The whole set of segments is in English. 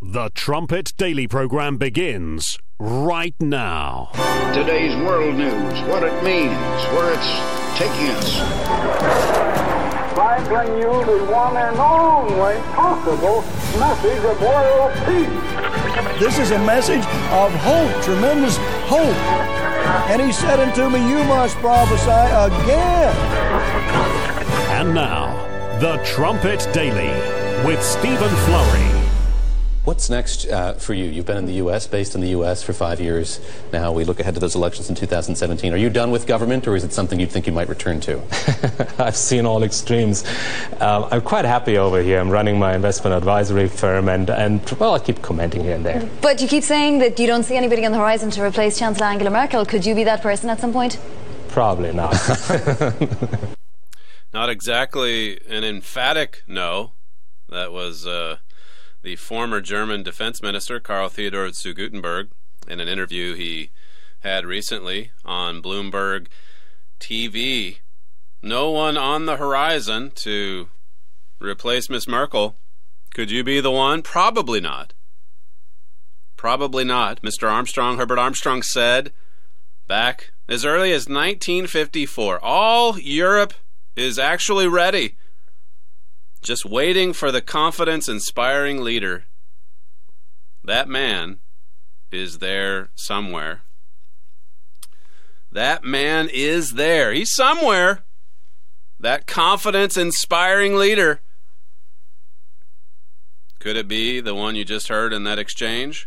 The Trumpet Daily program begins right now. Today's world news, what it means, where it's taking us. I bring you the one and only possible message of world peace. This is a message of hope, tremendous hope. And he said unto me, you must prophesy again. And now, The Trumpet Daily with Stephen Flurry. What's next for you? You've been in the U.S., based in the U.S. for 5 years now. We look ahead to those elections in 2017. Are you done with government, or is it something you think you might return to? I've seen all extremes. I'm quite happy over here. I'm running my investment advisory firm, and well, I keep commenting here and there. But you keep saying that you don't see anybody on the horizon to replace Chancellor Angela Merkel. Could you be that person at some point? Probably not. Not exactly an emphatic no. That was the former German defense minister, Karl Theodor zu Guttenberg, in an interview he had recently on Bloomberg TV. No one on the horizon to replace Miss Merkel. Could you be the one? Probably not. Probably not. Mr. Armstrong, Herbert Armstrong, said back as early as 1954, all Europe is actually ready. Just waiting for the confidence-inspiring leader. That man is there somewhere. That man is there. He's somewhere. That confidence-inspiring leader. Could it be the one you just heard in that exchange?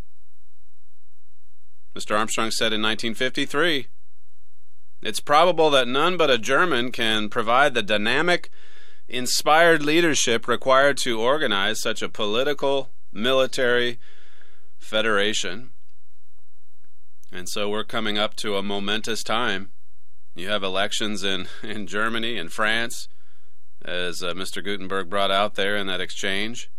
Mr. Armstrong said in 1953, it's probable that none but a German can provide the dynamic, inspired leadership required to organize such a political, military federation. And so we're coming up to a momentous time. You have elections in Germany and France, as Mr. Guttenberg brought out there in that exchange.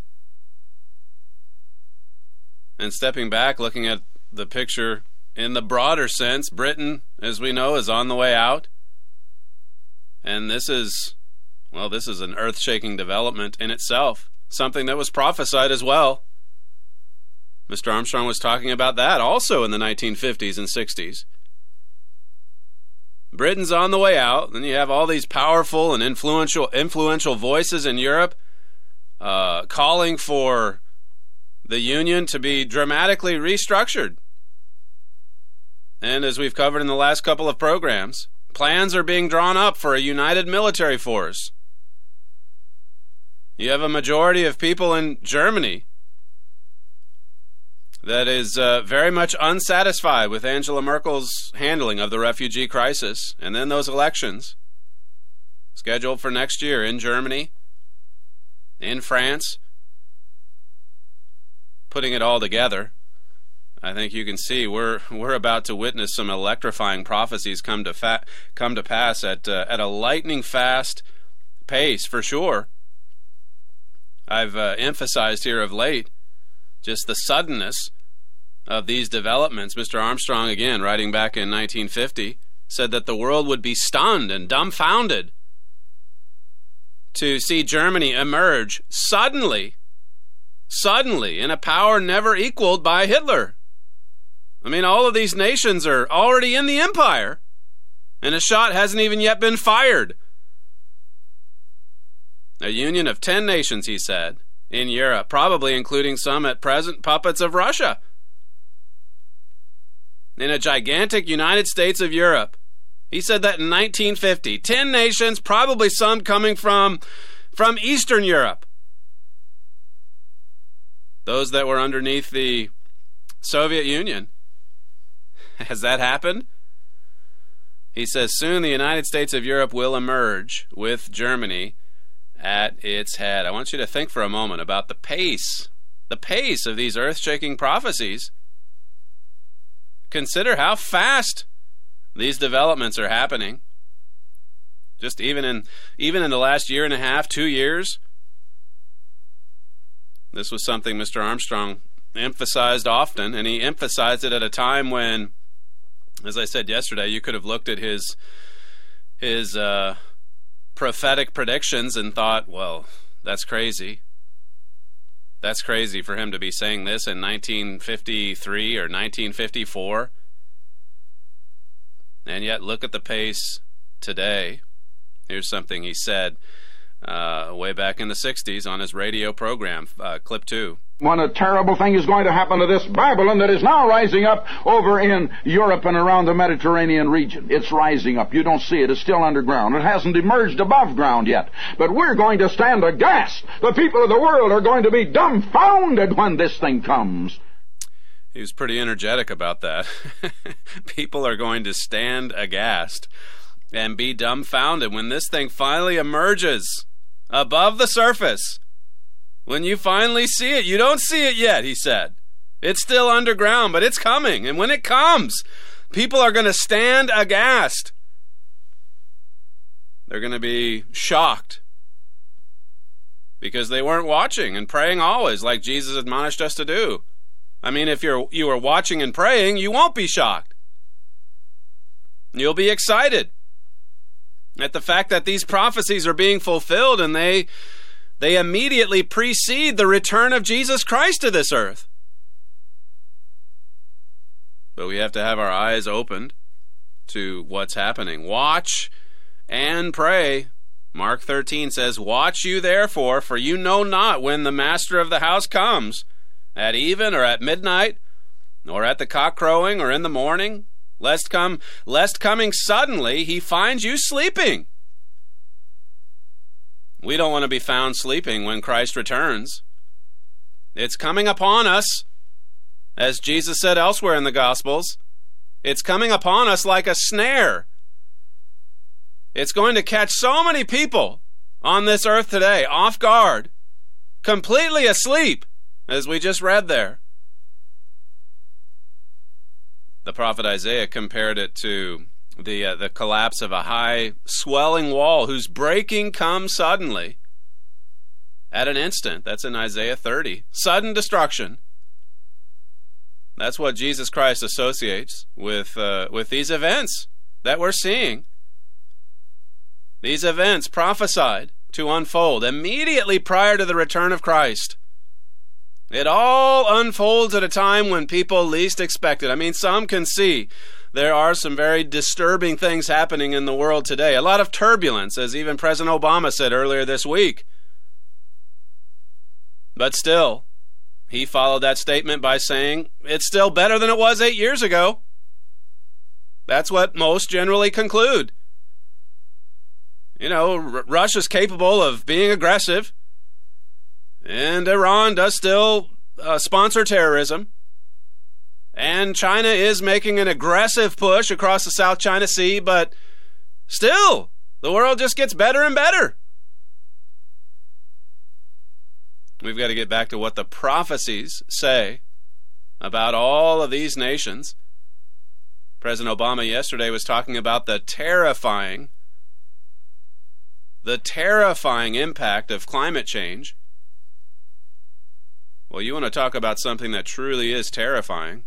And stepping back, looking at the picture in the broader sense, Britain, as we know, is on the way out. And this is an earth-shaking development in itself, something that was prophesied as well. Mr. Armstrong was talking about that also in the 1950s and 60s. Britain's on the way out, and you have all these powerful and influential voices in Europe calling for the Union to be dramatically restructured. And as we've covered in the last couple of programs, plans are being drawn up for a united military force. You have a majority of people in Germany that is very much unsatisfied with Angela Merkel's handling of the refugee crisis. And then those elections scheduled for next year in Germany, in France. Putting it all together, I think you can see we're about to witness some electrifying prophecies come to pass at a lightning fast pace, for sure. I've emphasized here of late just the suddenness of these developments. Mr. Armstrong, again, writing back in 1950, said that the world would be stunned and dumbfounded to see Germany emerge suddenly in a power never equaled by Hitler. I mean, all of these nations are already in the empire, and a shot hasn't even yet been fired. A union of 10 nations, he said, in Europe, probably including some at present puppets of Russia. In a gigantic United States of Europe. He said that in 1950. 10 nations, probably some coming from Eastern Europe. Those that were underneath the Soviet Union. Has that happened? He says soon the United States of Europe will emerge with Germany at its head. I want you to think for a moment about the pace of these earth-shaking prophecies. Consider how fast these developments are happening. Just even in the last year and a half, 2 years. This was something Mr. Armstrong emphasized often, and he emphasized it at a time when, as I said yesterday, you could have looked at his prophetic predictions and thought, well, that's crazy. That's crazy for him to be saying this in 1953 or 1954. And yet, look at the pace today. Here's something he said way back in the 60s on his radio program, clip 2. When a terrible thing is going to happen to this Babylon that is now rising up over in Europe and around the Mediterranean region. It's rising up. You don't see it. It's still underground. It hasn't emerged above ground yet. But we're going to stand aghast. The people of the world are going to be dumbfounded when this thing comes. He was pretty energetic about that. People are going to stand aghast and be dumbfounded when this thing finally emerges above the surface. When you finally see it, you don't see it yet, he said. It's still underground, but it's coming. And when it comes, people are going to stand aghast. They're going to be shocked because they weren't watching and praying always like Jesus admonished us to do. I mean, if you are watching and praying, you won't be shocked. You'll be excited at the fact that these prophecies are being fulfilled, and they immediately precede the return of Jesus Christ to this earth. But we have to have our eyes opened to what's happening. Watch and pray. Mark 13 says, "Watch you therefore, for you know not when the master of the house comes, at even or at midnight, or at the cock crowing, or in the morning, lest coming suddenly he finds you sleeping." We don't want to be found sleeping when Christ returns. It's coming upon us, as Jesus said elsewhere in the Gospels. It's coming upon us like a snare. It's going to catch so many people on this earth today off guard, completely asleep, as we just read there. The prophet Isaiah compared it to the collapse of a high swelling wall whose breaking comes suddenly at an instant. That's in Isaiah 30. Sudden destruction. That's what Jesus Christ associates with these events that we're seeing. These events prophesied to unfold immediately prior to the return of Christ. It all unfolds at a time when people least expect it. I mean, some can see there are some very disturbing things happening in the world today. A lot of turbulence, as even President Obama said earlier this week. But still, he followed that statement by saying, it's still better than it was 8 years ago. That's what most generally conclude. You know, Russia's capable of being aggressive, and Iran does still sponsor terrorism. And China is making an aggressive push across the South China Sea, but still, the world just gets better and better. We've got to get back to what the prophecies say about all of these nations. President Obama yesterday was talking about the terrifying impact of climate change. Well, you want to talk about something that truly is terrifying.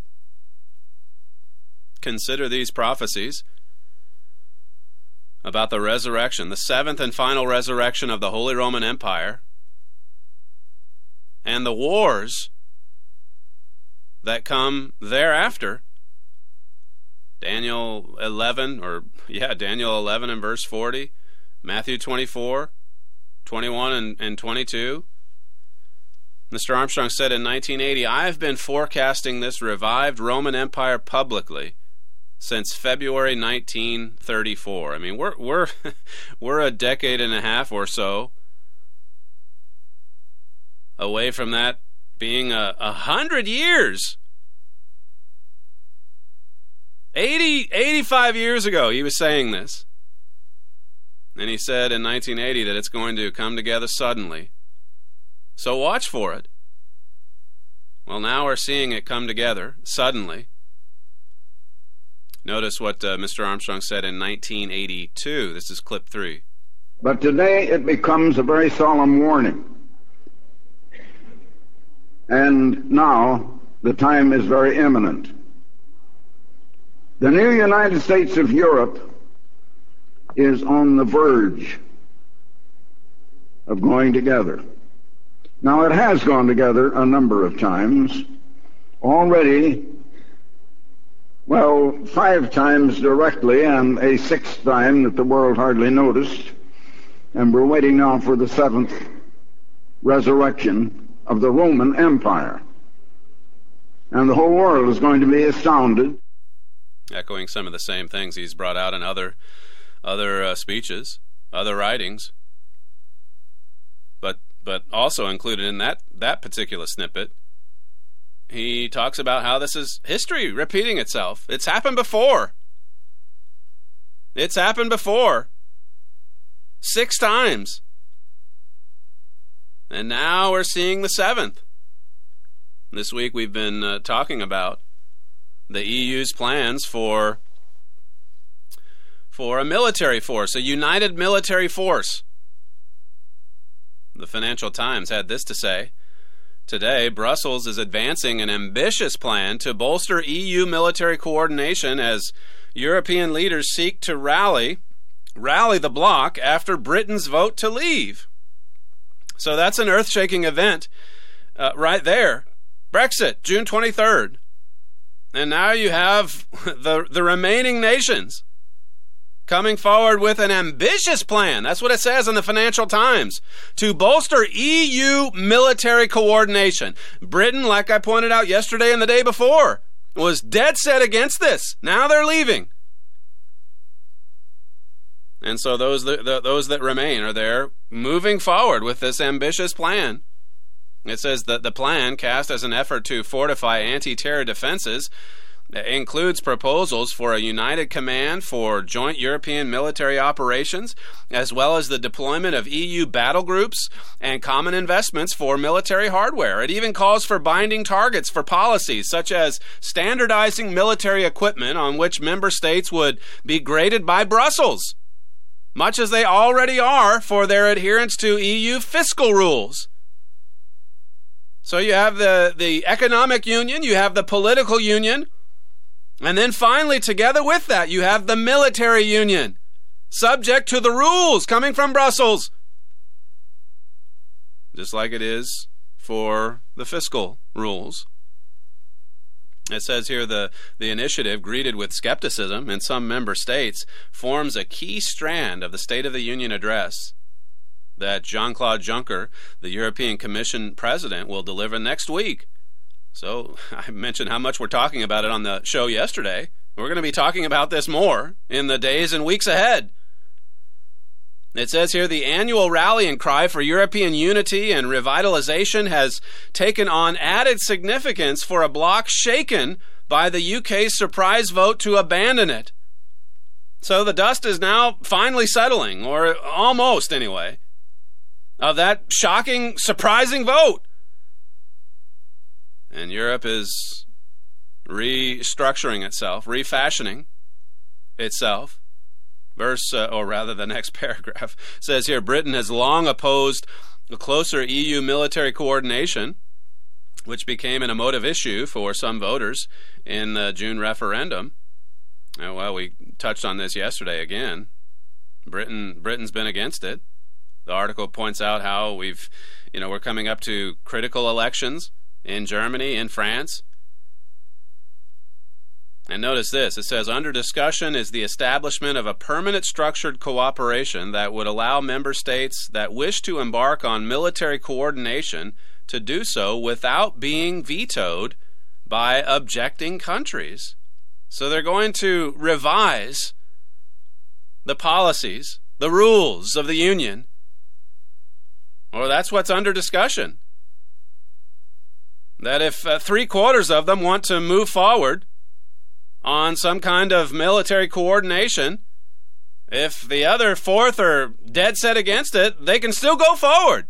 Consider these prophecies about the resurrection, the seventh and final resurrection of the Holy Roman Empire, and the wars that come thereafter. Daniel 11 and verse 40, Matthew 24, 21 and 22. Mr. Armstrong said in 1980, "I've been forecasting this revived Roman Empire publicly since February 1934. I mean, we're a decade and a half or so away from that being 100 years. 85 years ago, he was saying this. And he said in 1980 that it's going to come together suddenly. So watch for it. Well, now we're seeing it come together suddenly. Notice what Mr. Armstrong said in 1982. This is clip 3. But today it becomes a very solemn warning. And now the time is very imminent. The new United States of Europe is on the verge of going together. Now, it has gone together a number of times. Already, 5 times directly and a 6th time that the world hardly noticed. And we're waiting now for the 7th resurrection of the Roman Empire. And the whole world is going to be astounded. Echoing some of the same things he's brought out in other speeches, other writings. But also included in that particular snippet, he talks about how this is history repeating itself. It's happened before. It's happened before. 6 times. And now we're seeing the 7th. This week we've been talking about the EU's plans for a military force, a united military force. The Financial Times had this to say. Today, Brussels is advancing an ambitious plan to bolster EU military coordination as European leaders seek to rally the bloc after Britain's vote to leave. So that's an earth-shaking event right there. Brexit, June 23rd. And now you have the remaining nations coming forward with an ambitious plan. That's what it says in the Financial Times. To bolster EU military coordination. Britain, like I pointed out yesterday and the day before, was dead set against this. Now they're leaving. And so those that remain are there moving forward with this ambitious plan. It says that the plan, cast as an effort to fortify anti-terror defenses, includes proposals for a united command for joint European military operations, as well as the deployment of EU battle groups and common investments for military hardware. It even calls for binding targets for policies, such as standardizing military equipment on which member states would be graded by Brussels, much as they already are for their adherence to EU fiscal rules. So you have the economic union, you have the political union, and then finally, together with that, you have the military union, subject to the rules coming from Brussels, just like it is for the fiscal rules. It says here the initiative, greeted with skepticism in some member states, forms a key strand of the State of the Union address that Jean-Claude Juncker, the European Commission president, will deliver next week. So I mentioned how much we're talking about it on the show yesterday. We're going to be talking about this more in the days and weeks ahead. It says here the annual rallying cry for European unity and revitalization has taken on added significance for a bloc shaken by the UK's surprise vote to abandon it. So the dust is now finally settling, or almost anyway, of that shocking, surprising vote. And Europe is restructuring itself, refashioning itself. The next paragraph says here, Britain has long opposed a closer EU military coordination, which became an emotive issue for some voters in the June referendum. Well, we touched on this yesterday again. Britain's been against it. The article points out how we're coming up to critical elections in Germany, in France. And notice this, it says, under discussion is the establishment of a permanent structured cooperation that would allow member states that wish to embark on military coordination to do so without being vetoed by objecting countries. So they're going to revise the policies, the rules of the Union. Or that's what's under discussion. That if 3/4 of them want to move forward on some kind of military coordination, if the other 1/4 are dead set against it, they can still go forward.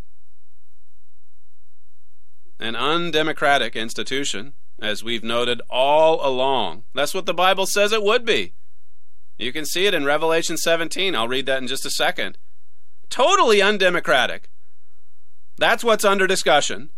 An undemocratic institution, as we've noted all along. That's what the Bible says it would be. You can see it in Revelation 17. I'll read that in just a second. Totally undemocratic. That's what's under discussion.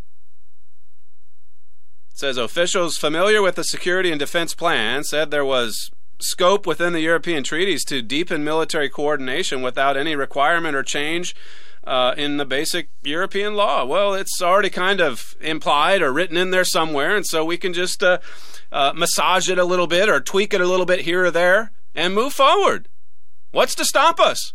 It says officials familiar with the security and defense plan said there was scope within the European treaties to deepen military coordination without any requirement or change in the basic European law. Well, it's already kind of implied or written in there somewhere, and so we can just massage it a little bit or tweak it a little bit here or there and move forward. What's to stop us?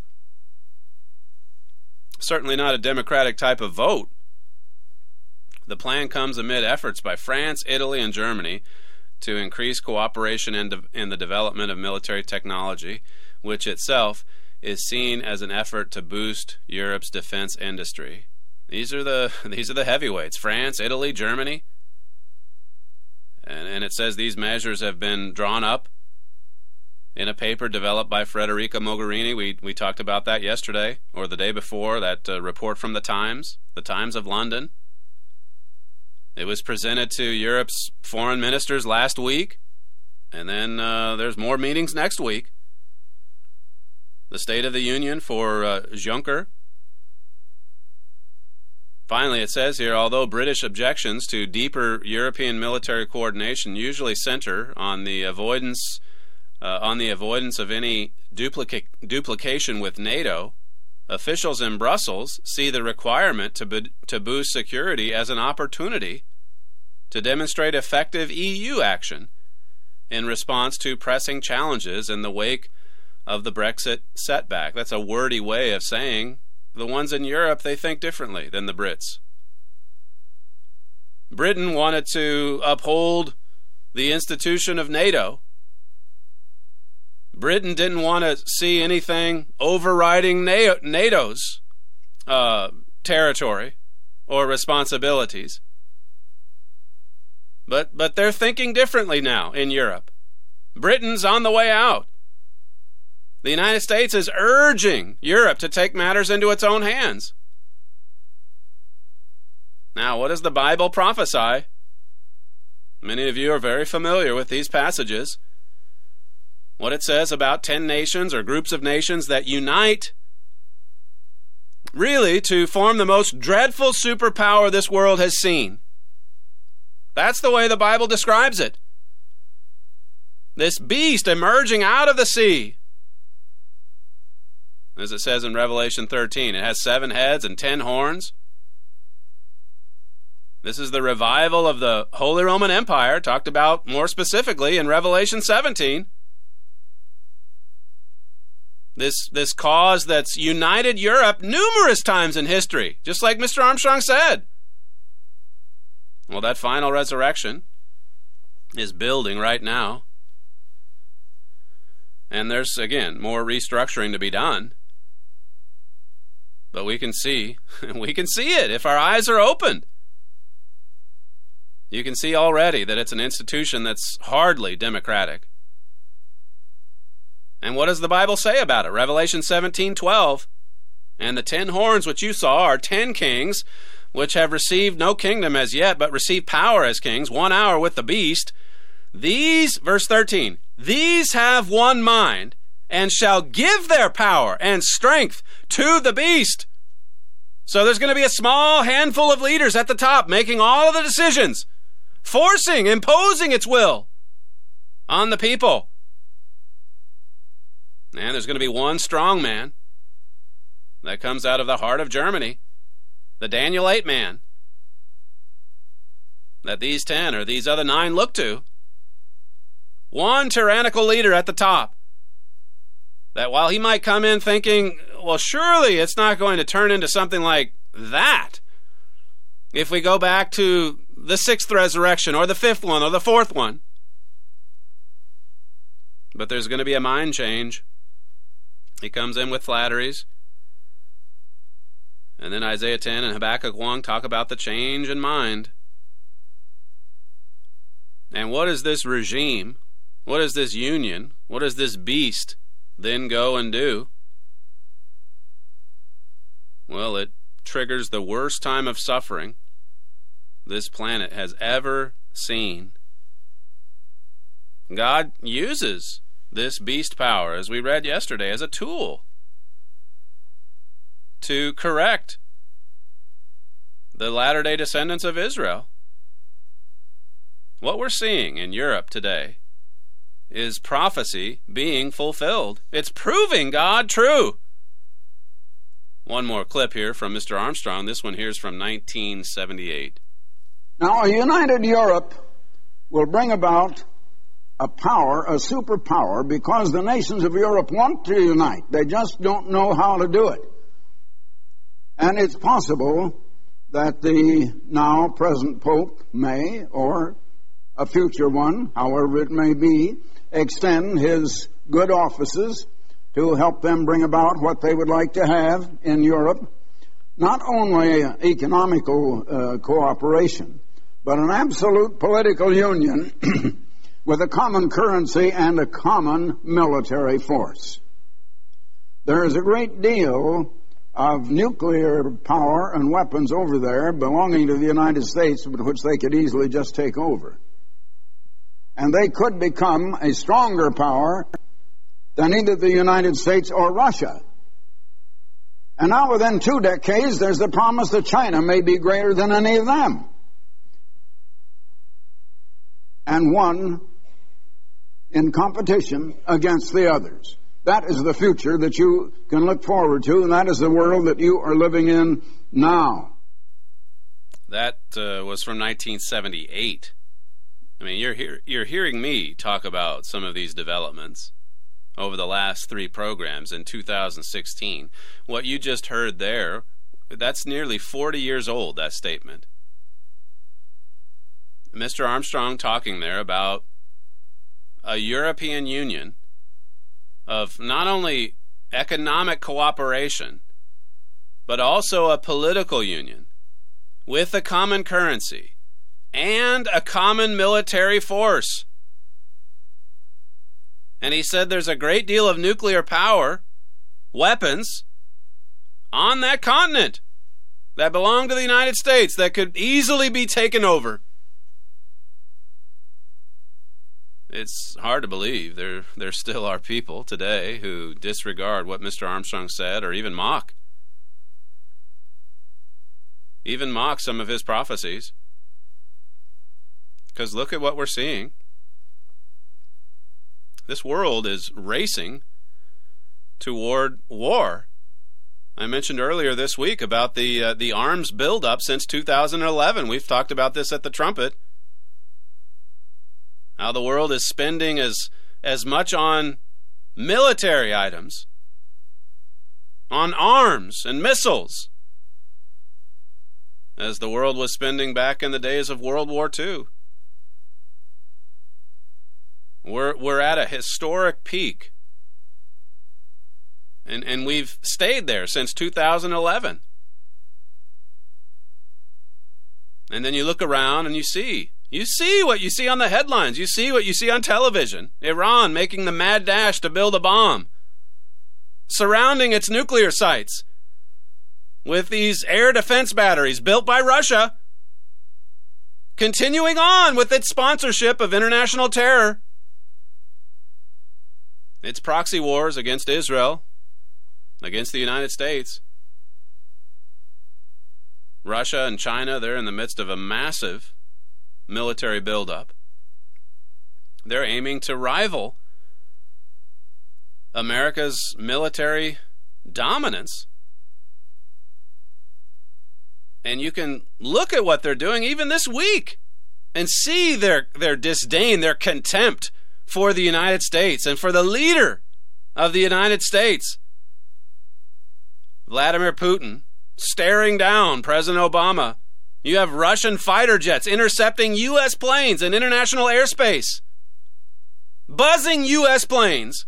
Certainly not a democratic type of vote. The plan comes amid efforts by France, Italy, and Germany to increase cooperation in the development of military technology, which itself is seen as an effort to boost Europe's defense industry. These are the heavyweights: France, Italy, Germany. And it says these measures have been drawn up in a paper developed by Federica Mogherini. We talked about that yesterday or the day before, that report from the Times of London. It was presented to Europe's foreign ministers last week, and then there's more meetings next week. The State of the Union for Juncker. Finally, it says here, although British objections to deeper European military coordination usually center on the avoidance of any duplication with NATO, officials in Brussels see the requirement to boost security as an opportunity to demonstrate effective EU action in response to pressing challenges in the wake of the Brexit setback. That's a wordy way of saying the ones in Europe, they think differently than the Brits. Britain wanted to uphold the institution of NATO. Britain didn't want to see anything overriding NATO's territory or responsibilities. But they're thinking differently now in Europe. Britain's on the way out. The United States is urging Europe to take matters into its own hands. Now, what does the Bible prophesy? Many of you are very familiar with these passages. What it says about 10 nations or groups of nations that unite really to form the most dreadful superpower this world has seen. That's the way the Bible describes it. This beast emerging out of the sea. As it says in Revelation 13, it has 7 heads and 10 horns. This is the revival of the Holy Roman Empire, talked about more specifically in Revelation 17. This cause that's united Europe numerous times in history, just like Mr. Armstrong said. Well, that final resurrection is building right now. And there's, again, more restructuring to be done. But we can see it if our eyes are opened. You can see already that it's an institution that's hardly democratic. And what does the Bible say about it? Revelation 17:12. And the 10 horns which you saw are 10 kings, which have received no kingdom as yet, but receive power as kings, 1 hour with the beast. These, verse 13, these have one mind, and shall give their power and strength to the beast. So there's going to be a small handful of leaders at the top making all of the decisions, imposing its will on the people. And there's going to be one strong man that comes out of the heart of Germany, the Daniel 8 man, that these 10 or these other 9 look to. One tyrannical leader at the top, that while he might come in thinking, well, surely it's not going to turn into something like that if we go back to the 6th resurrection or the 5th one or the 4th one. But there's going to be a mind change. He comes in with flatteries. And then Isaiah 10 and Habakkuk 1 talk about the change in mind. And what is this regime? What is this union? What does this beast then go and do? Well, it triggers the worst time of suffering this planet has ever seen. God uses this beast power, as we read yesterday, as a tool to correct the latter-day descendants of Israel. What we're seeing in Europe today is prophecy being fulfilled. It's proving God true. One more clip here from Mr. Armstrong. This one here is from 1978. Now, a united Europe will bring about a power, a superpower, because the nations of Europe want to unite. They just don't know how to do it. And it's possible that the now present Pope may, or a future one, however it may be, extend his good offices to help them bring about what they would like to have in Europe, not only economical cooperation, but an absolute political union with a common currency and a common military force. There is a great deal of nuclear power and weapons over there belonging to the United States, which they could easily just take over. And they could become a stronger power than either the United States or Russia. And now within 2 decades, there's the promise that China may be greater than any of them. And one in competition against the others. That is the future that you can look forward to, and that is the world that you are living in now. That was from 1978. I mean, you're hearing me talk about some of these developments over the last 3 programs in 2016. What you just heard there, that's nearly 40 years old, that statement. Mr. Armstrong talking there about a European Union of not only economic cooperation, but also a political union with a common currency and a common military force. And he said there's a great deal of nuclear power, weapons, on that continent that belong to the United States that could easily be taken over. It's hard to believe there still are people today who disregard what Mr. Armstrong said or even mock some of his prophecies. Because look at what we're seeing. This world is racing toward war. I mentioned earlier this week about the arms buildup since 2011. We've talked about this at the Trumpet. How the world is spending as much on military items, on arms and missiles, as the world was spending back in the days of World War II. We're at a historic peak. And we've stayed there since 2011. And then you look around and you see what you see on the headlines. You see what you see on television. Iran making the mad dash to build a bomb, surrounding its nuclear sites with these air defense batteries built by Russia, continuing on with its sponsorship of international terror, its proxy wars against Israel, against the United States. Russia and China, they're in the midst of a massive military buildup. They're aiming to rival America's military dominance. And you can look at what they're doing even this week and see their disdain, their contempt for the United States and for the leader of the United States, Vladimir Putin, staring down President Obama. You have Russian fighter jets intercepting U.S. planes in international airspace, buzzing U.S. planes.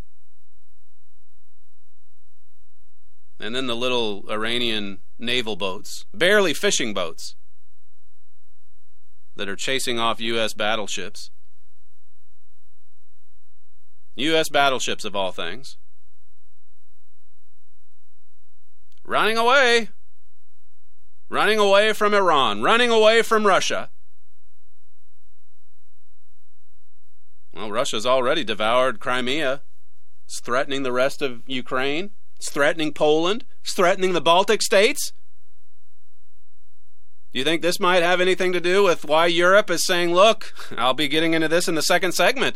And then the little Iranian naval boats, barely fishing boats, that are chasing off U.S. battleships. U.S. battleships, of all things. Running away from Iran, running away from Russia. Well, Russia's already devoured Crimea. It's threatening the rest of Ukraine. It's threatening Poland. It's threatening the Baltic states. Do you think this might have anything to do with why Europe is saying, look, I'll be getting into this in the second segment,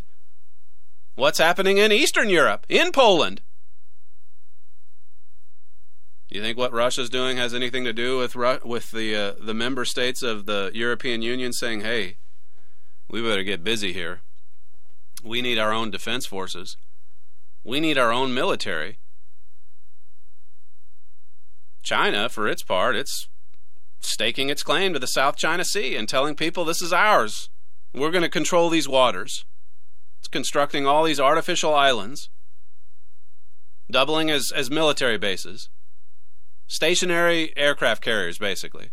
what's happening in Eastern Europe, in Poland? You think what Russia's doing has anything to do with the member states of the European Union saying, hey, we better get busy here. We need our own defense forces. We need our own military. China, for its part, it's staking its claim to the South China Sea and telling people this is ours. We're going to control these waters. It's constructing all these artificial islands, doubling as military bases. Stationary aircraft carriers, basically.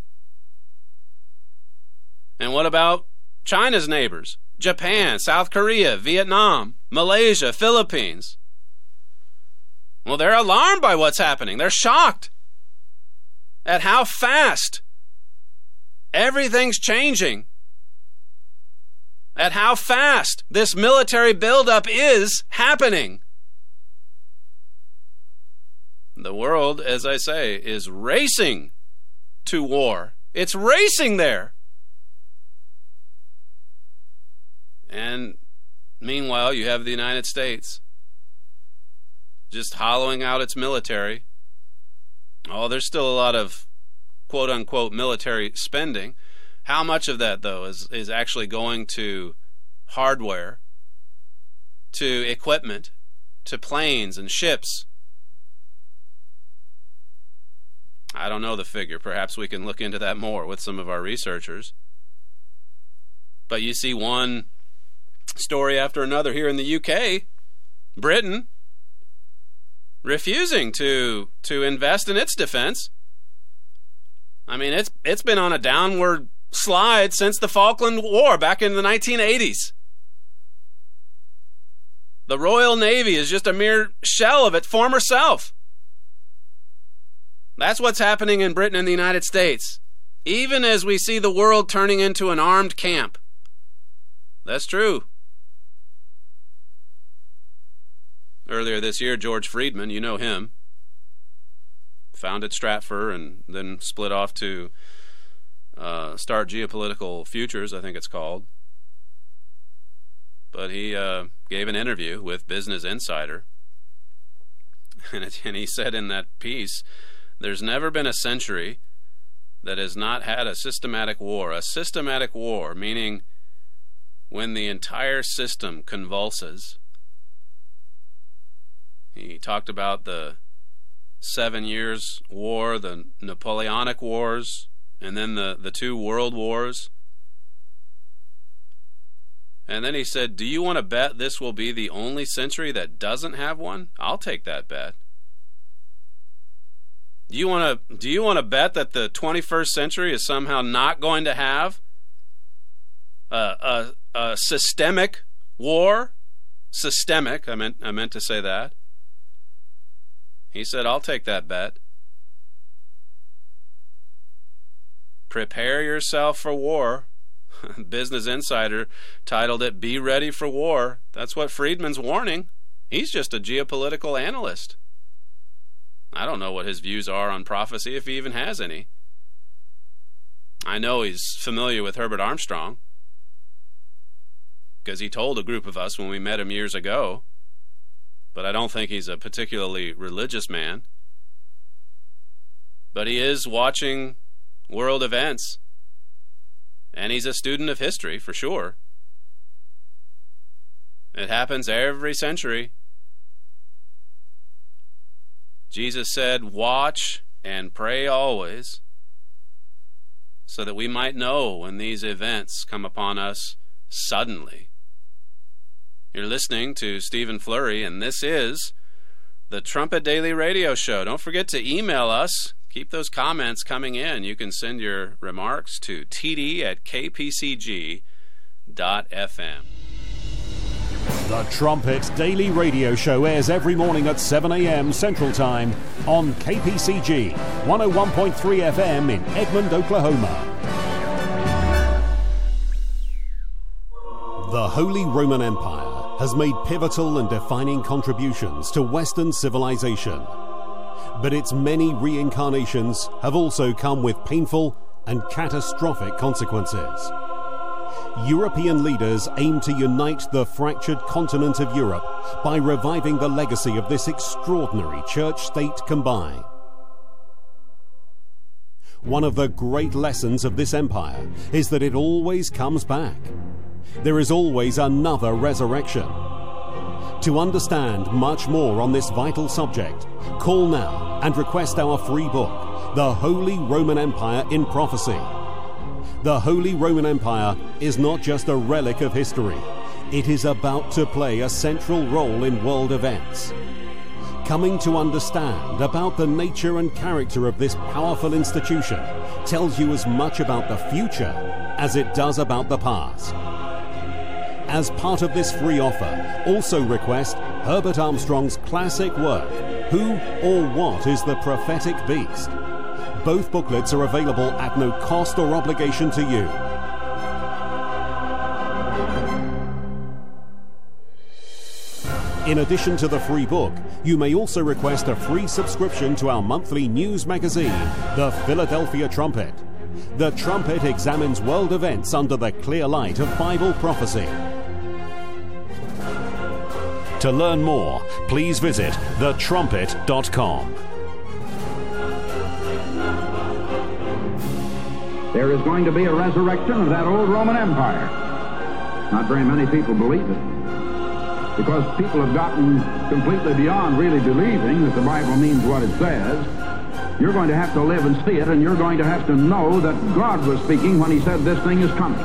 And what about China's neighbors? Japan, South Korea, Vietnam, Malaysia, Philippines. Well, they're alarmed by what's happening. They're shocked at how fast everything's changing, at how fast this military buildup is happening. The world, as I say, is racing to war. It's racing there. And meanwhile, you have the United States just hollowing out its military. Oh, there's still a lot of quote-unquote military spending. How much of that, though, is actually going to hardware, to equipment, to planes and ships? I don't know the figure. Perhaps we can look into that more with some of our researchers. But you see one story after another here in the UK, Britain, refusing to invest in its defense. I mean, it's been on a downward slide since the Falkland War back in the 1980s. The Royal Navy is just a mere shell of its former self. That's what's happening in Britain and the United States, even as we see the world turning into an armed camp. That's true. Earlier this year, George Friedman, you know him, founded Stratfor and then split off to start Geopolitical Futures, I think it's called. But he gave an interview with Business Insider, and he said in that piece, there's never been a century that has not had a systematic war. A systematic war, meaning when the entire system convulses. He talked about the 7 Years' War, the Napoleonic Wars, and then the two World Wars. And then he said, do you want to bet this will be the only century that doesn't have one? I'll take that bet. Do you want to bet that the 21st century is somehow not going to have a systemic war? Systemic, I meant to say that. He said, I'll take that bet. Prepare yourself for war. Business Insider titled it, Be Ready for War. That's what Friedman's warning. He's just a geopolitical analyst. I don't know what his views are on prophecy, if he even has any. I know he's familiar with Herbert Armstrong, because he told a group of us when we met him years ago, but I don't think he's a particularly religious man. But he is watching world events, and he's a student of history, for sure. It happens every century. Jesus said, watch and pray always, so that we might know when these events come upon us suddenly. You're listening to Stephen Flurry, and this is the Trumpet Daily Radio Show. Don't forget to email us. Keep those comments coming in. You can send your remarks to td@kpcg.fm. The Trumpet Daily Radio Show airs every morning at 7 a.m. Central Time on KPCG 101.3 FM in Edmond, Oklahoma. The Holy Roman Empire has made pivotal and defining contributions to Western civilization. But its many reincarnations have also come with painful and catastrophic consequences. European leaders aim to unite the fractured continent of Europe by reviving the legacy of this extraordinary church-state combine. One of the great lessons of this empire is that it always comes back. There is always another resurrection. To understand much more on this vital subject, call now and request our free book, The Holy Roman Empire in Prophecy. The Holy Roman Empire is not just a relic of history. It is about to play a central role in world events. Coming to understand about the nature and character of this powerful institution tells you as much about the future as it does about the past. As part of this free offer, also request Herbert Armstrong's classic work, Who or What is the Prophetic Beast? Both booklets are available at no cost or obligation to you. In addition to the free book, you may also request a free subscription to our monthly news magazine, The Philadelphia Trumpet. The Trumpet examines world events under the clear light of Bible prophecy. To learn more, please visit thetrumpet.com. There is going to be a resurrection of that old Roman Empire. Not very many people believe it, because people have gotten completely beyond really believing that the Bible means what it says. You're going to have to live and see it, and you're going to have to know that God was speaking when he said this thing is coming.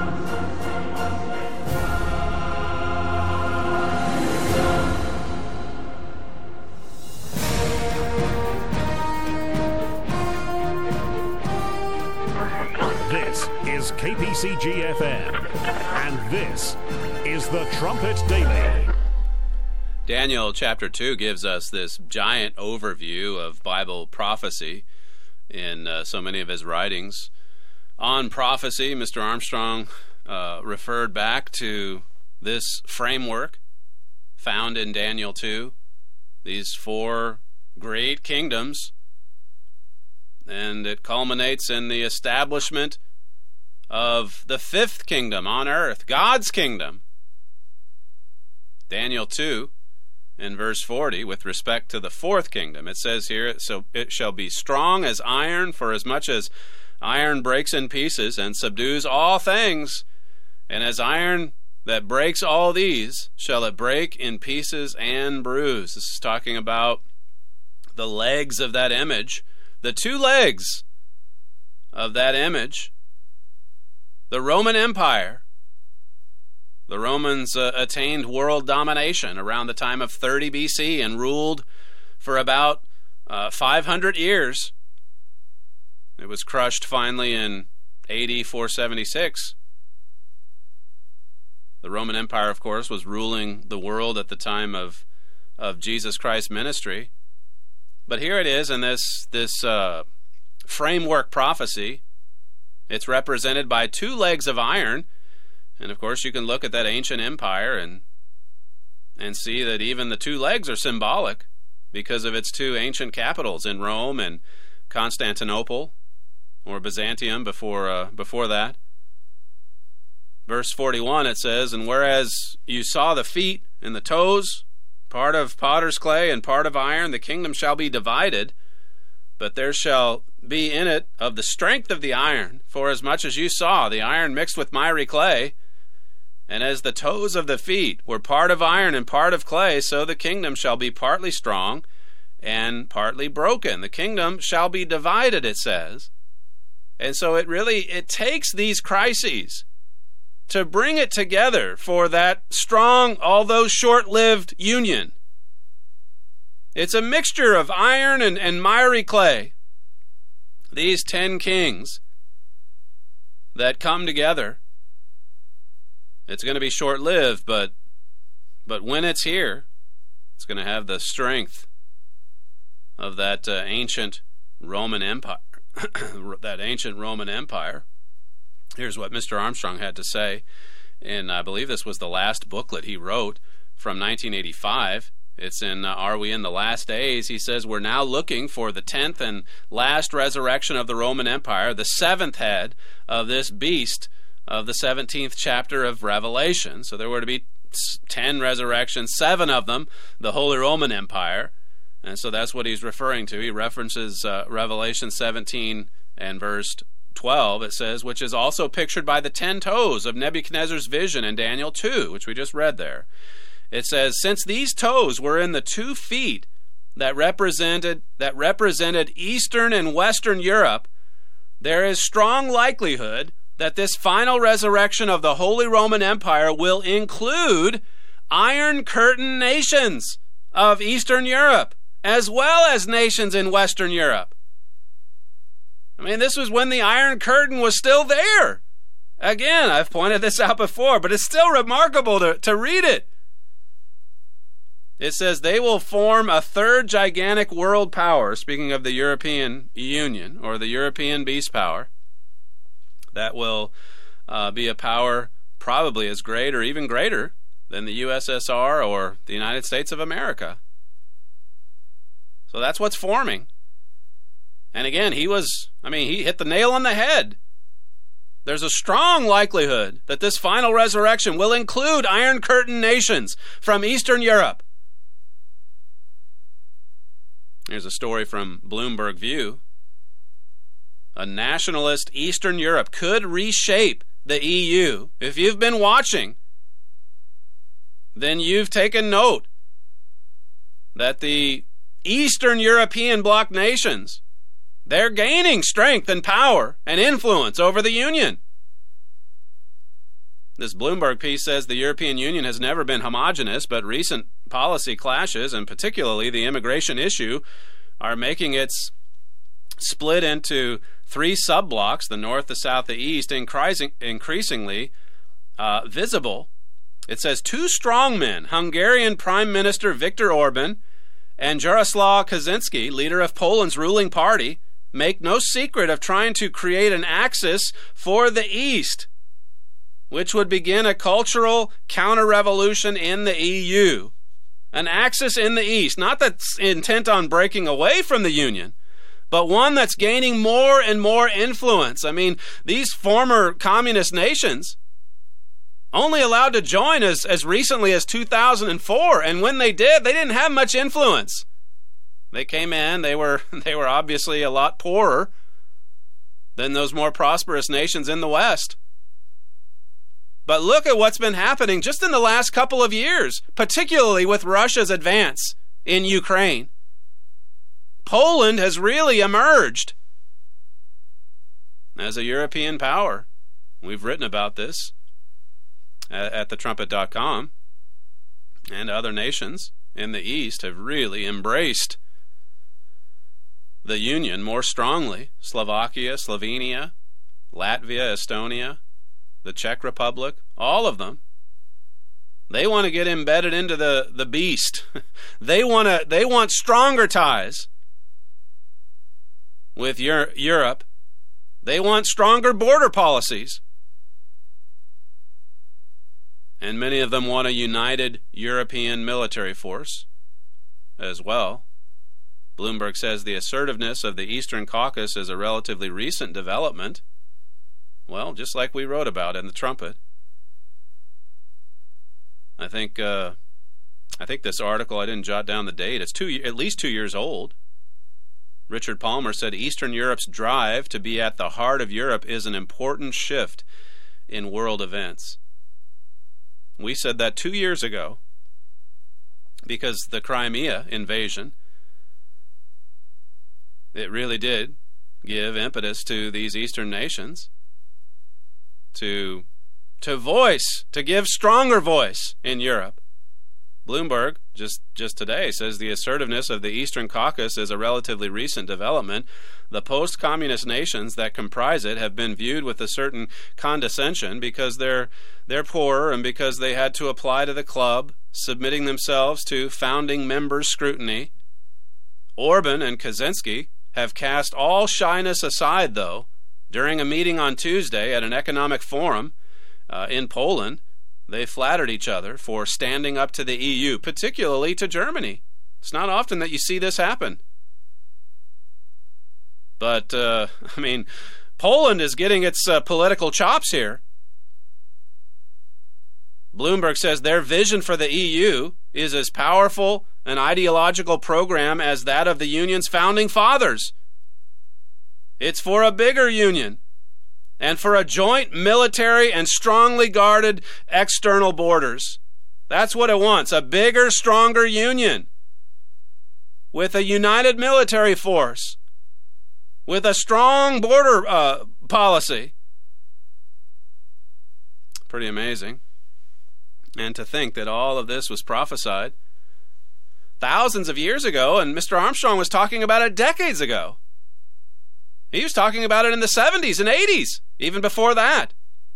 This is KPCG-FM, and this is the Trumpet Daily. Daniel chapter 2 gives us this giant overview of Bible prophecy in so many of his writings. On prophecy, Mr. Armstrong referred back to this framework found in Daniel 2, these 4 great kingdoms, and it culminates in the establishment of the 5th kingdom on earth, God's kingdom. Daniel 2, in verse 40, with respect to the 4th kingdom, it says here, so it shall be strong as iron, for as much as iron breaks in pieces and subdues all things, and as iron that breaks all these, shall it break in pieces and bruise. This is talking about the legs of that image, the 2 legs of that image, the Roman Empire. The Romans attained world domination around the time of 30 BC and ruled for about 500 years. It was crushed finally in AD 476. The Roman Empire, of course, was ruling the world at the time of Jesus Christ's ministry. But here it is in this framework prophecy. It's represented by 2 legs of iron. And of course you can look at that ancient empire and see that even the 2 legs are symbolic because of its 2 ancient capitals in Rome and Constantinople, or Byzantium before that. Verse 41, it says, and whereas you saw the feet and the toes, part of potter's clay and part of iron, the kingdom shall be divided, but there shall be in it of the strength of the iron, for as much as you saw the iron mixed with miry clay, and as the toes of the feet were part of iron and part of clay, so the kingdom shall be partly strong and partly broken. The kingdom shall be divided, it says. And so it takes these crises to bring it together for that strong, although short-lived union. It's a mixture of iron and miry clay. These 10 kings that come together. It's going to be short-lived, but when it's here, it's going to have the strength of that ancient Roman Empire. That ancient Roman Empire. Here's what Mr. Armstrong had to say, and I believe this was the last booklet he wrote from 1985. It's in Are We in the Last Days? He says, we're now looking for the 10th and last resurrection of the Roman Empire, the 7th head of this beast of the 17th chapter of Revelation. So there were to be 10 resurrections, 7 of them, the Holy Roman Empire. And so that's what he's referring to. He references Revelation 17 And verse 12, it says, which is also pictured by the 10 toes of Nebuchadnezzar's vision in Daniel 2, which we just read there. It says, since these toes were in the 2 feet that represented Eastern and Western Europe, there is strong likelihood that this final resurrection of the Holy Roman Empire will include Iron Curtain nations of Eastern Europe, as well as nations in Western Europe. I mean, this was when the Iron Curtain was still there. Again, I've pointed this out before, but it's still remarkable to read it. It says they will form a third gigantic world power, speaking of the European Union, or the European beast power, that will be a power probably as great or even greater than the USSR or the United States of America. So that's what's forming. And again, he hit the nail on the head. There's a strong likelihood that this final resurrection will include Iron Curtain nations from Eastern Europe. Here's a story from Bloomberg View. A nationalist Eastern Europe could reshape the EU. If you've been watching, then you've taken note that the Eastern European bloc nations, they're gaining strength and power and influence over the Union. This Bloomberg piece says the European Union has never been homogenous, but recent policy clashes, and particularly the immigration issue, are making it split into 3 sub-blocks, the north, the south, the east, increasingly visible. It says 2 strongmen, Hungarian Prime Minister Viktor Orban and Jaroslaw Kaczynski, leader of Poland's ruling party, make no secret of trying to create an axis for the East, which would begin a cultural counter-revolution in the EU. An axis in the East, not that's intent on breaking away from the Union, but one that's gaining more and more influence. I mean, these former communist nations only allowed to join as recently as 2004, and when they did, they didn't have much influence. They came in, they were obviously a lot poorer than those more prosperous nations in the West. But look at what's been happening just in the last couple of years, particularly with Russia's advance in Ukraine. Poland has really emerged as a European power. We've written about this at thetrumpet.com, and other nations in the East have really embraced the Union more strongly. Slovakia, Slovenia, Latvia, Estonia, the Czech Republic, all of them. They want to get embedded into the beast. They want stronger ties with Europe. They want stronger border policies. And many of them want a united European military force as well. Bloomberg says the assertiveness of the Eastern Caucasus is a relatively recent development. Well, just like we wrote about in the Trumpet. I think this article, I didn't jot down the date, it's at least 2 years old. Richard Palmer said Eastern Europe's drive to be at the heart of Europe is an important shift in world events. We said that 2 years ago because the Crimea invasion, it really did give impetus to these Eastern nations to give stronger voice in Europe. Bloomberg, just today, says the assertiveness of the Eastern Caucasus is a relatively recent development. The post-communist nations that comprise it have been viewed with a certain condescension because they're poorer and because they had to apply to the club, submitting themselves to founding members' scrutiny. Orban and Kaczynski have cast all shyness aside, though, during a meeting on Tuesday at an economic forum in Poland. They flattered each other for standing up to the EU, particularly to Germany. It's not often that you see this happen. But, Poland is getting its political chops here. Bloomberg says their vision for the EU is as powerful an ideological program as that of the Union's founding fathers. It's for a bigger union and for a joint military and strongly guarded external borders. That's what it wants, a bigger, stronger union with a united military force, with a strong border policy. Pretty amazing. And to think that all of this was prophesied thousands of years ago, and Mr. Armstrong was talking about it decades ago. He was talking about it in the 70s and 80s, even before that.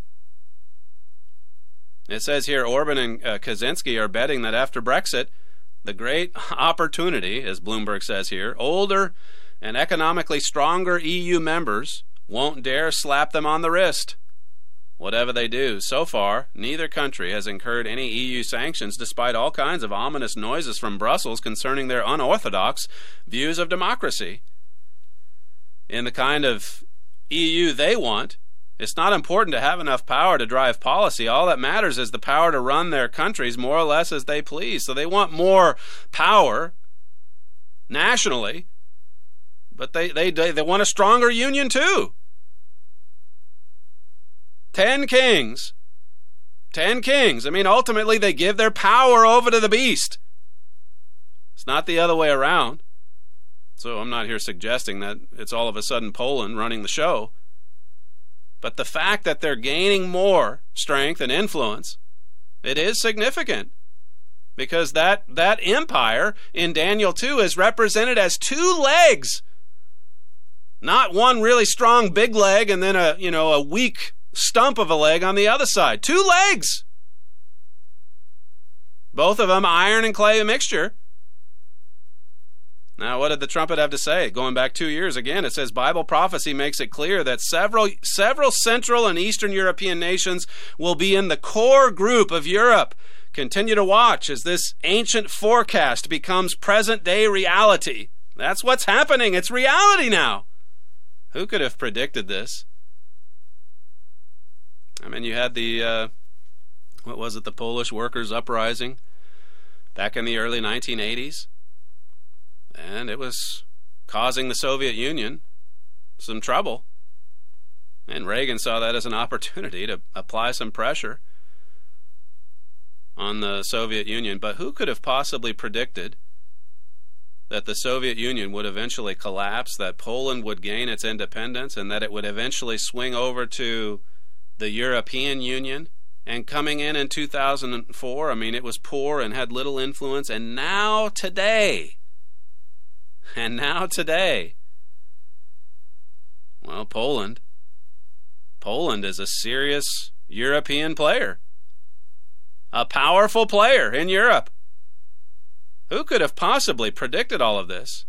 It says here, Orban and Kaczynski are betting that after Brexit, the great opportunity, as Bloomberg says here, older and economically stronger EU members won't dare slap them on the wrist. Whatever they do, so far, neither country has incurred any EU sanctions despite all kinds of ominous noises from Brussels concerning their unorthodox views of democracy. In the kind of EU they want, it's not important to have enough power to drive policy. All that matters is the power to run their countries more or less as they please. So they want more power nationally, but they want a stronger union too. 10 kings. 10 kings. I mean, ultimately they give their power over to the beast. It's not the other way around. So I'm not here suggesting that it's all of a sudden Poland running the show. But the fact that they're gaining more strength and influence, it is significant. Because that empire in Daniel 2 is represented as 2 legs. Not one really strong big leg and then a weak stump of a leg on the other side. 2 legs. Both of them iron and clay mixture. Now, what did the trumpet have to say? Going back 2 years again, it says Bible prophecy makes it clear that several Central and Eastern European nations will be in the core group of Europe. Continue to watch as this ancient forecast becomes present-day reality. That's what's happening. It's reality now. Who could have predicted this? I mean, you had the Polish workers' uprising back in the early 1980s. And it was causing the Soviet Union some trouble. And Reagan saw that as an opportunity to apply some pressure on the Soviet Union. But who could have possibly predicted that the Soviet Union would eventually collapse, that Poland would gain its independence, and that it would eventually swing over to the European Union? And coming in 2004, I mean, it was poor and had little influence. And now today, well, Poland is a serious European player, a powerful player in Europe. Who could have possibly predicted all of this?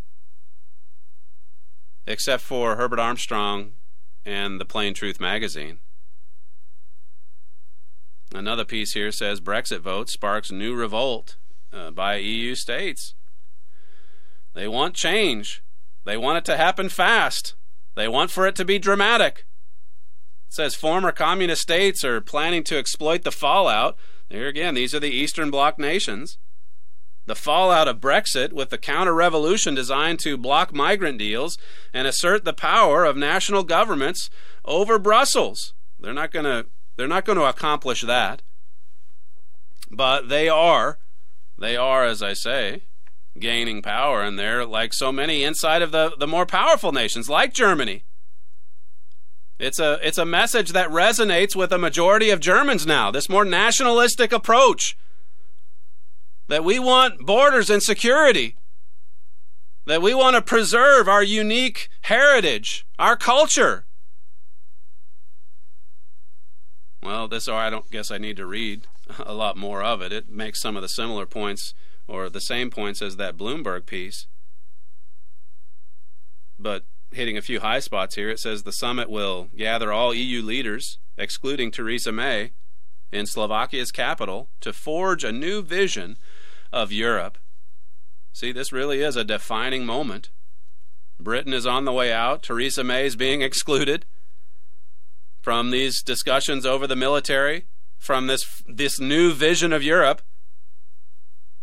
Except for Herbert Armstrong and the Plain Truth magazine. Another piece here says Brexit vote sparks new revolt by EU states. They want change. They want it to happen fast. They want for it to be dramatic. It says former communist states are planning to exploit the fallout. Here again, these are the Eastern Bloc nations. The fallout of Brexit with the counter-revolution designed to block migrant deals and assert the power of national governments over Brussels. They're not going to accomplish that. But they are, as I say, gaining power, and they're like so many inside of the more powerful nations, like Germany. It's a message that resonates with a majority of Germans now, this more nationalistic approach, that we want borders and security, that we want to preserve our unique heritage, our culture. Well, I don't guess I need to read a lot more of it. It makes some of the similar points, or the same points as that Bloomberg piece. But hitting a few high spots here, it says the summit will gather all EU leaders, excluding Theresa May, in Slovakia's capital to forge a new vision of Europe. See, this really is a defining moment. Britain is on the way out. Theresa May is being excluded from these discussions over the military, from this new vision of Europe.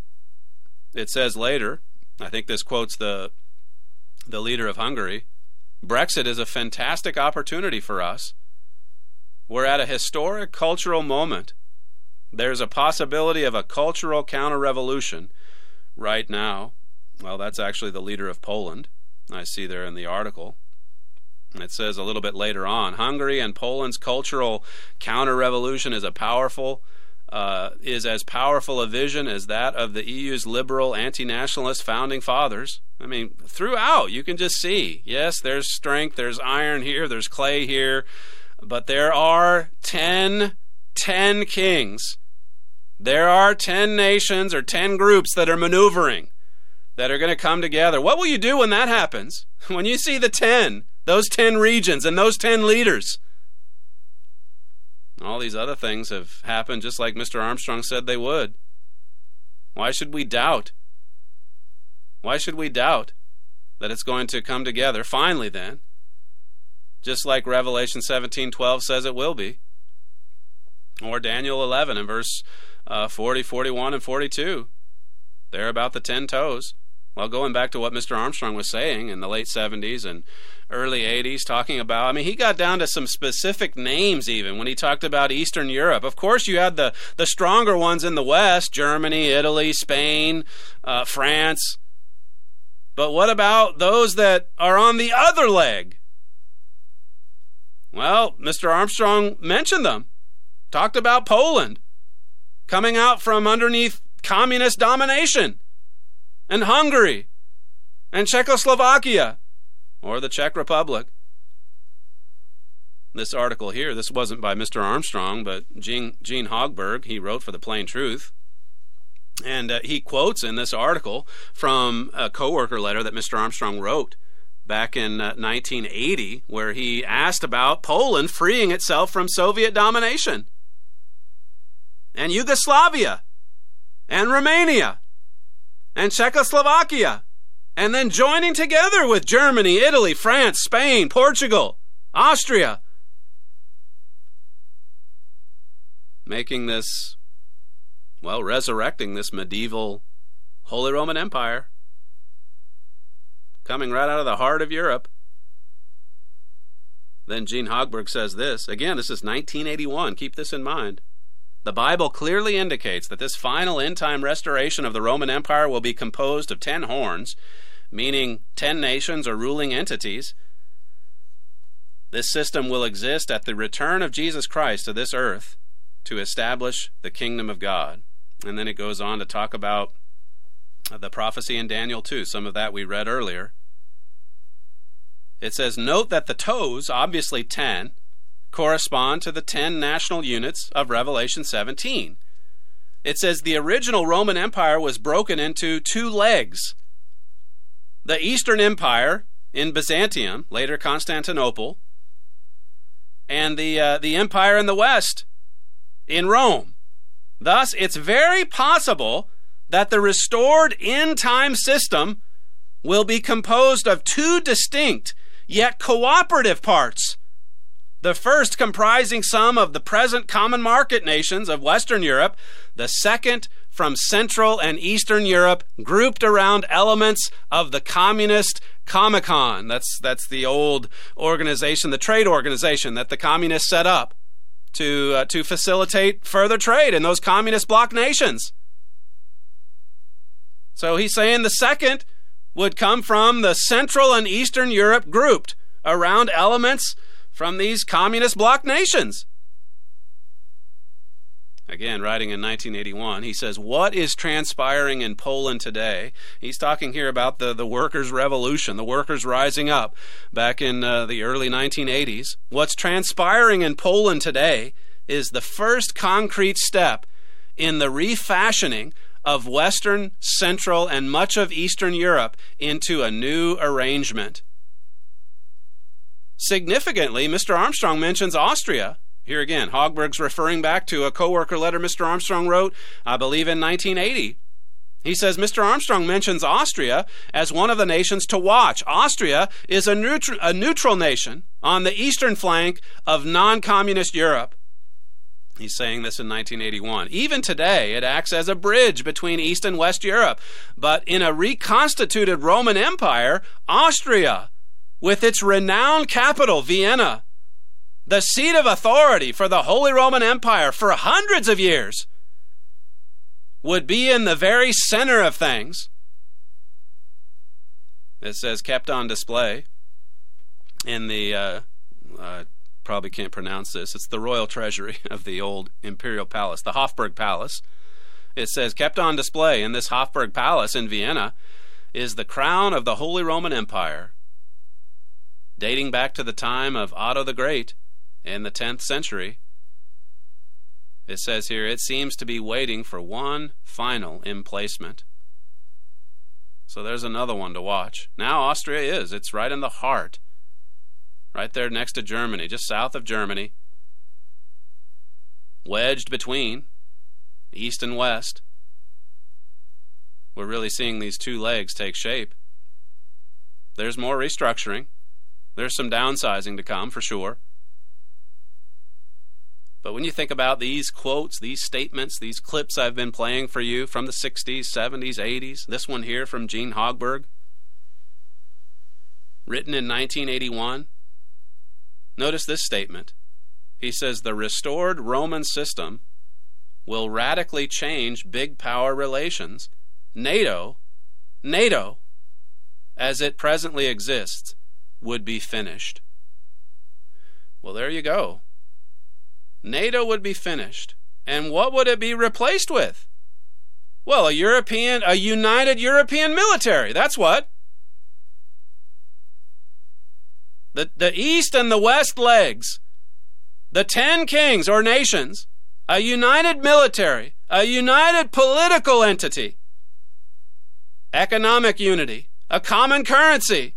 It says later, I think this quotes the leader of Hungary, Brexit is a fantastic opportunity for us. We're at a historic cultural moment. There's a possibility of a cultural counter-revolution right now. Well, that's actually the leader of Poland, I see there in the article. It says a little bit later on, Hungary and Poland's cultural counter-revolution is as powerful a vision as that of the EU's liberal anti-nationalist founding fathers. I mean, throughout, you can just see, yes, there's strength, there's iron here, there's clay here, but there are 10 kings. There are 10 nations or 10 groups that are maneuvering, that are going to come together. What will you do when that happens? When you see the 10, those 10 regions and those 10 leaders? All these other things have happened just like Mr. Armstrong said they would. Why should we doubt? Why should we doubt that it's going to come together finally then? Just like Revelation 17:12 says it will be. Or Daniel 11 in verse 40, 41, and 42. They're about the 10 toes. Well, going back to what Mr. Armstrong was saying in the late 70s and early 80s, talking about, I mean, he got down to some specific names even when he talked about Eastern Europe. Of course, you had the stronger ones in the West, Germany, Italy, Spain, France. But what about those that are on the other leg? Well, Mr. Armstrong mentioned them. Talked about Poland coming out from underneath communist domination, and Hungary, and Czechoslovakia, or the Czech Republic. This article here, this wasn't by Mr. Armstrong, but Gene Hogberg, he wrote for the Plain Truth. And he quotes in this article from a co-worker letter that Mr. Armstrong wrote back in 1980, where he asked about Poland freeing itself from Soviet domination, and Yugoslavia, and Romania, and Czechoslovakia, and then joining together with Germany, Italy, France, Spain, Portugal, Austria, making this, well, resurrecting this medieval Holy Roman Empire, coming right out of the heart of Europe. Then Gene Hogberg says this, again, this is 1981, keep this in mind. The Bible clearly indicates that this final end-time restoration of the Roman Empire will be composed of 10 horns, meaning 10 nations or ruling entities. This system will exist at the return of Jesus Christ to this earth to establish the kingdom of God. And then it goes on to talk about the prophecy in Daniel 2. Some of that we read earlier. It says, note that the toes, obviously 10, correspond to the 10 national units of Revelation 17. It says the original Roman Empire was broken into 2 legs. The Eastern Empire in Byzantium, later Constantinople, and the empire in the West in Rome. Thus, it's very possible that the restored end-time system will be composed of 2 distinct yet cooperative parts. The first comprising some of the present common market nations of Western Europe, the second from Central and Eastern Europe, grouped around elements of the communist Comecon. That's the old organization, the trade organization that the communists set up to facilitate further trade in those communist bloc nations. So he's saying the second would come from the Central and Eastern Europe grouped around elements from these communist bloc nations. Again, writing in 1981, he says, what is transpiring in Poland today? He's talking here about the workers' revolution, the workers rising up back in the early 1980s. What's transpiring in Poland today is the first concrete step in the refashioning of Western, Central, and much of Eastern Europe into a new arrangement. Significantly, Mr. Armstrong mentions Austria. Here again, Hogberg's referring back to a co-worker letter Mr. Armstrong wrote, I believe, in 1980. He says Mr. Armstrong mentions Austria as one of the nations to watch. Austria is a neutral nation on the eastern flank of non-communist Europe. He's saying this in 1981. Even today, it acts as a bridge between East and West Europe. But in a reconstituted Roman Empire, Austria with its renowned capital, Vienna, the seat of authority for the Holy Roman Empire for hundreds of years, would be in the very center of things. It says kept on display in the, probably can't pronounce this, it's the royal treasury of the old imperial palace, the Hofburg Palace. It says kept on display in this Hofburg Palace in Vienna is the crown of the Holy Roman Empire, dating back to the time of Otto the Great in the 10th century. It says here, it seems to be waiting for one final emplacement. So there's another one to watch. Now Austria is. It's right in the heart. Right there next to Germany, just south of Germany. Wedged between east and west. We're really seeing these two legs take shape. There's more restructuring. There's some downsizing to come, for sure. But when you think about these quotes, these statements, these clips I've been playing for you from the 60s, 70s, 80s, this one here from Gene Hogberg, written in 1981, notice this statement. He says, the restored Roman system will radically change big power relations. NATO, as it presently exists, would be finished. Well, there you go. NATO would be finished. And what would it be replaced with? Well, a united European military. That's what. The East and the West legs, the 10 kings or nations, a united military, a united political entity, economic unity, a common currency.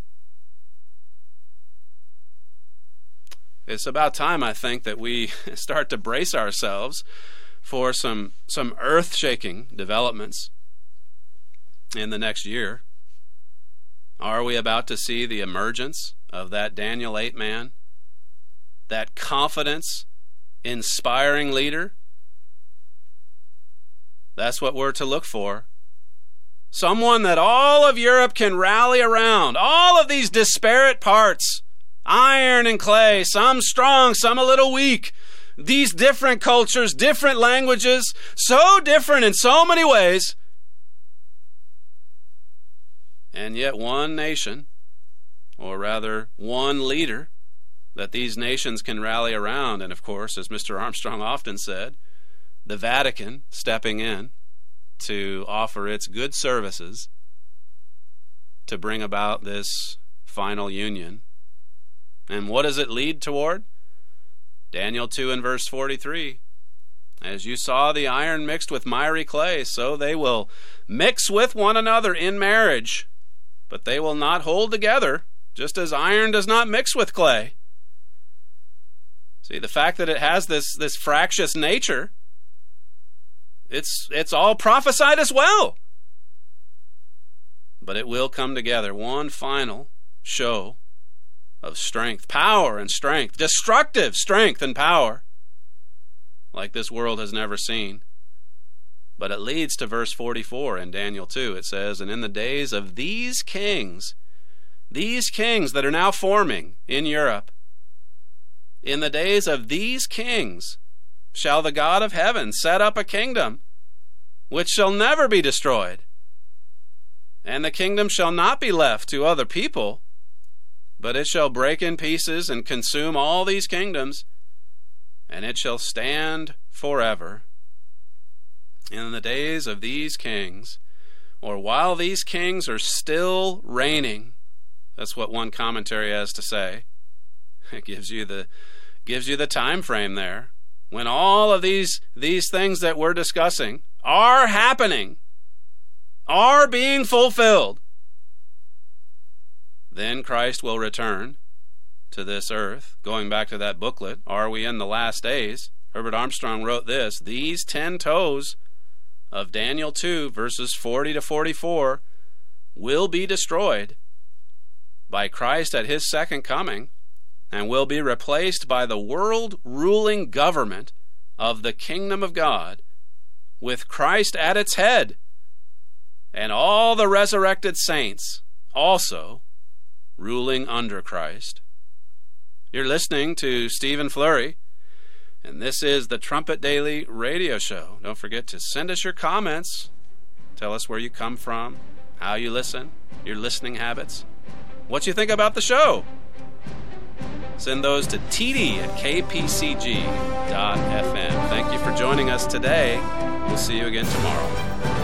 It's about time, I think, that we start to brace ourselves for some earth-shaking developments in the next year. Are we about to see the emergence of that Daniel 8 man? That confidence-inspiring leader? That's what we're to look for. Someone that all of Europe can rally around. All of these disparate parts. Iron and clay, some strong, some a little weak. These different cultures, different languages, so different in so many ways. And yet one nation, or rather one leader, that these nations can rally around. And of course, as Mr. Armstrong often said, the Vatican stepping in to offer its good services to bring about this final union. And what does it lead toward? Daniel 2 and verse 43. As you saw the iron mixed with miry clay, so they will mix with one another in marriage, but they will not hold together, just as iron does not mix with clay. See, the fact that it has this fractious nature, it's all prophesied as well. But it will come together, one final show of strength, power and strength, destructive strength and power, like this world has never seen. But it leads to verse 44 in Daniel 2. It says, and in the days of these kings that are now forming in Europe, in the days of these kings shall the God of heaven set up a kingdom which shall never be destroyed, and the kingdom shall not be left to other people, but it shall break in pieces and consume all these kingdoms, and it shall stand forever. In the days of these kings, or while these kings are still reigning, that's what one commentary has to say. It gives you the time frame there. When all of these things that we're discussing are happening, are being fulfilled, then Christ will return to this earth. Going back to that booklet, Are We in the Last Days? Herbert Armstrong wrote this, these 10 toes of Daniel 2, verses 40 to 44, will be destroyed by Christ at his second coming, and will be replaced by the world-ruling government of the kingdom of God, with Christ at its head, and all the resurrected saints also ruling under Christ. You're listening to Stephen Flurry, and this is the Trumpet Daily Radio Show. Don't forget to send us your comments. Tell us where you come from, how you listen, your listening habits, what you think about the show. Send those to td@kpcg.fm. Thank you for joining us today. We'll see you again tomorrow.